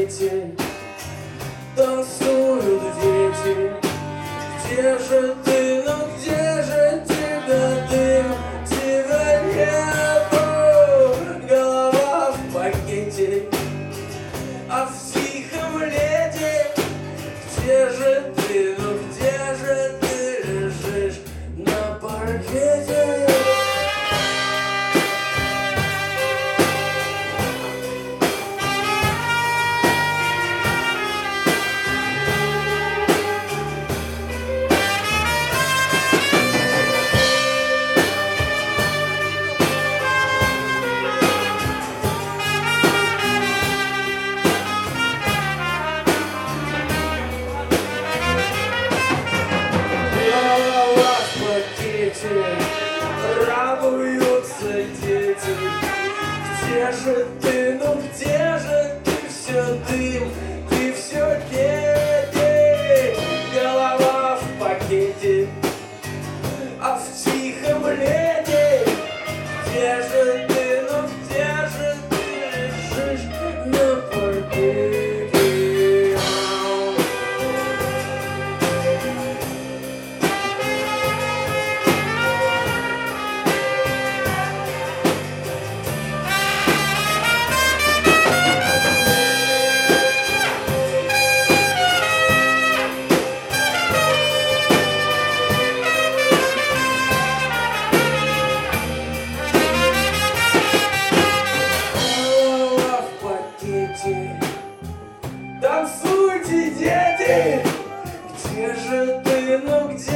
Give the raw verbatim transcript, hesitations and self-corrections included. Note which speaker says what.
Speaker 1: пакете танцуют дети. Где же ты, ну где же тебя дым? Тебя нету, голова в пакете. А в тихом лете, где же ты, ну где же ты лежишь на паркете? Радуются дети. Где же ты, ну где же ты, все дым, ты все дети. Голова в пакете, а в тихом лете. Где же ты, ну где же ты лежишь на паркете? Танцуйте, дети! Где же ты, ну где